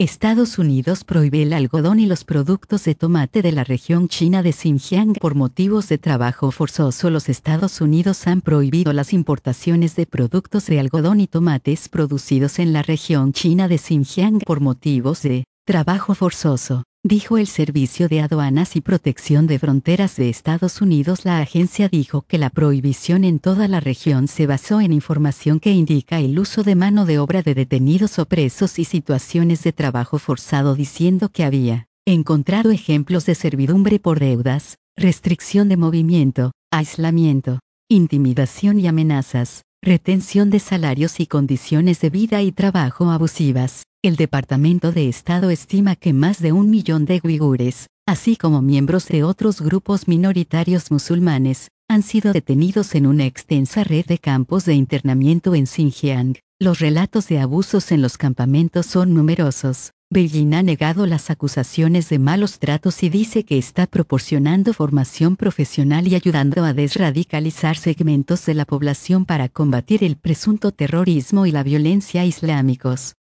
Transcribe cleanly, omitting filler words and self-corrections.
Estados Unidos prohíbe el algodón y los productos de tomate de la región china de Xinjiang por motivos de trabajo forzoso. Los Estados Unidos han prohibido las importaciones de productos de algodón y tomates producidos en la región china de Xinjiang por motivos de trabajo forzoso, dijo el Servicio de Aduanas y Protección de Fronteras de Estados Unidos. La agencia dijo que la prohibición en toda la región se basó en información que indica el uso de mano de obra de detenidos o presos y situaciones de trabajo forzado, diciendo que había encontrado ejemplos de servidumbre por deudas, restricción de movimiento, aislamiento, intimidación y amenazas, retención de salarios y condiciones de vida y trabajo abusivas. El Departamento de Estado estima que más de 1 millón de uigures, así como miembros de otros grupos minoritarios musulmanes, han sido detenidos en una extensa red de campos de internamiento en Xinjiang. Los relatos de abusos en los campamentos son numerosos. Beijing ha negado las acusaciones de malos tratos y dice que está proporcionando formación profesional y ayudando a desradicalizar segmentos de la población para combatir el presunto terrorismo y la violencia islámicos.